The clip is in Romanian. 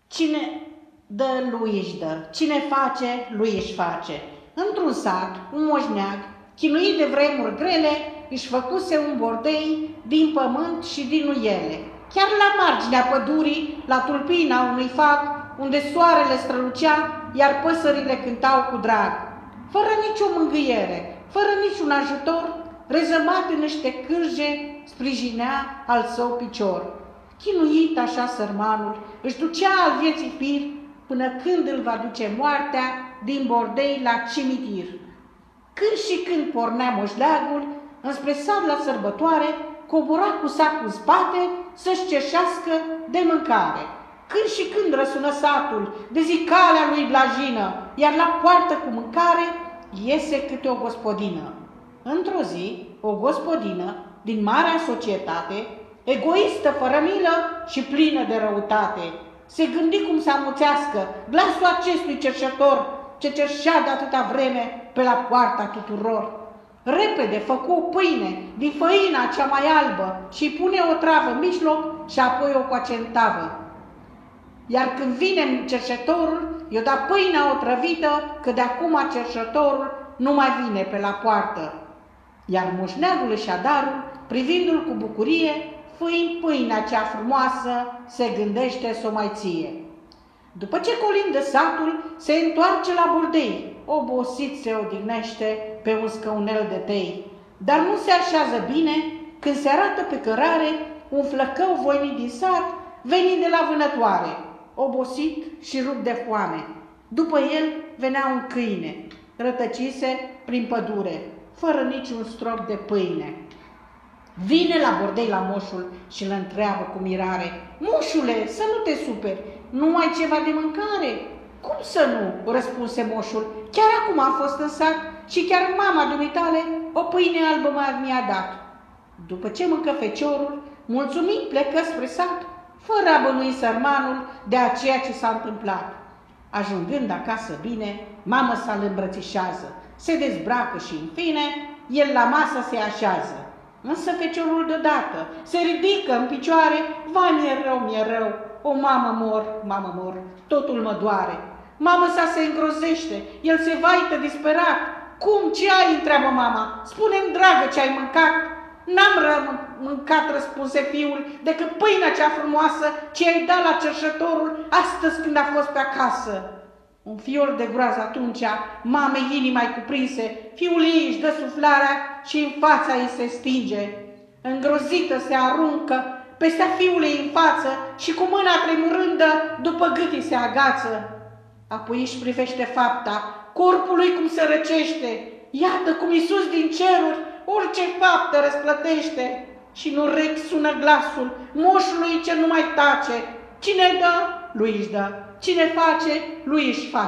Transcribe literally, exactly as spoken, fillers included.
Cine dă, lui își dă, cine face, lui își face. Într-un sat, un moșneag, chinuit de vremuri grele, își făcuse un bordei din pământ și din uiele. Chiar la marginea pădurii, la tulpina unui fag, unde soarele strălucea, iar păsările cântau cu drag. Fără nicio mângâiere, fără niciun ajutor, rezămat în niște cârje, sprijinea al său picior. Chinuit așa sărmanul, își ducea al vieții fir, până când îl va duce moartea din bordei la cimitir. Când și când pornea moșleagul, înspre sat la sărbătoare, cobora cu sacul în spate să-și cerșească de mâncare. Când și când răsună satul, de zicalea lui blajină, iar la poartă cu mâncare iese câte o gospodină. Într-o zi, o gospodină din marea societate, egoistă, fără milă și plină de răutate, se gândi cum să amuțească glasul acestui cerșător ce cerșea de atâta vreme pe la poarta tuturor. Repede făcu o pâine din făina cea mai albă și îi pune o travă în mijloc și apoi o coace în tavă. Iar când vine cerșătorul, i-o da pâinea otrăvită, că de acum cerșătorul nu mai vine pe la poartă. Iar moșneagul și adarul, privindu-l cu bucurie, fâind pâinea cea frumoasă, se gândește să o mai ție. După ce colindă satul, se întoarce la bordei, obosit se odihnește pe un scăunel de tei, dar nu se așează bine când se arată pe cărare un flăcău voinic din sat, venit de la vânătoare, obosit și rupt de foame. După el venea un câine, rătăcise prin pădure, fără niciun strop de pâine. Vine la bordei la moșul și îl întreabă cu mirare: "Moșule, să nu te superi, nu ai ceva de mâncare?" "Cum să nu?" răspunse moșul. "Chiar acum am fost în sat și chiar mama dumitale o pâine albă mi-a dat." După ce mâncă feciorul, mulțumit plecă spre sat, fără a bănui sărmanul de a ceea ce s-a întâmplat. Ajungând acasă bine, mama sa îl îmbrățișează, se dezbracă și, în fine, el la masă se așează. Însă feciorul deodată se ridică în picioare: "Vai, mi-e rău, mi-e rău, o mamă mor, mamă mor, totul mă doare." Mama sa se îngrozește, el se vaită disperat. "Cum, ce ai?" întreabă mama. "Spune-mi, dragă, ce ai mâncat?" "N-am mâncat," răspunse fiul, "decât pâinea cea frumoasă ce ai dat la cerșătorul astăzi când a fost pe acasă." Un fior de groază atunci, mamei inima-i cuprinse, fiul ei își dă suflarea și în fața ei se stinge. Îngrozită se aruncă peste fiul ei în față și cu mâna tremurândă după gât îi se agață. Apoi își privește fapta, corpul lui cum se răcește. Iată cum Iisus din ceruri orice faptă răsplătește. Și în urechi sună glasul moșului ce nu mai tace: "Cine dă, lui își dă, cine face, lui își face."